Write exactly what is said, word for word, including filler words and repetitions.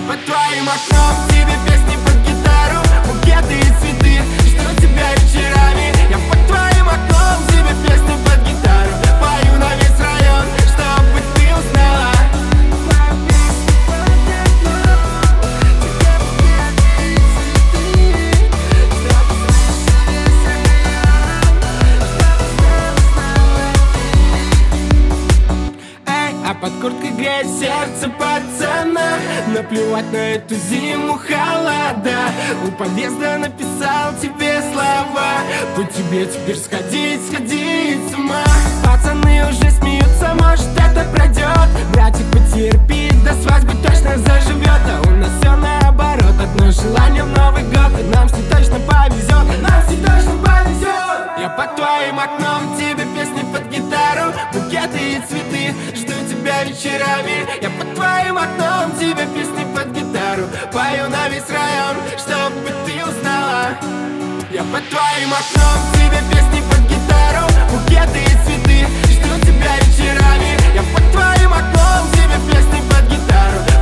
под твоим окном тебе песни под гитару, букеты и цветы, жду тебя вечерами. Я под твоим окном тебе песни под гитару, пою на весь район, чтобы ты узнала. А под курткой греет сердце пацана, наплевать на эту зиму холода. У подъезда написал тебе слова, по тебе теперь сходить, сходить с ума. Пацаны уже смеются, может это пройдет. Братик, потерпи, до свадьбы точно заживет. А у нас все наоборот, одно желание в Новый год. И нам с ней точно повезет, нам с ней точно повезет. Я под твоим окном тебе песни под гитару, букеты и цветы, жду тебя вечерами. Я под твоим окном тебе песни под гитару, пою на весь район, чтобы ты узнала. Я под твоим окном тебе песни под гитару, букеты и цветы, жду тебя вечерами. Я под твоим окном тебе песни под гитару,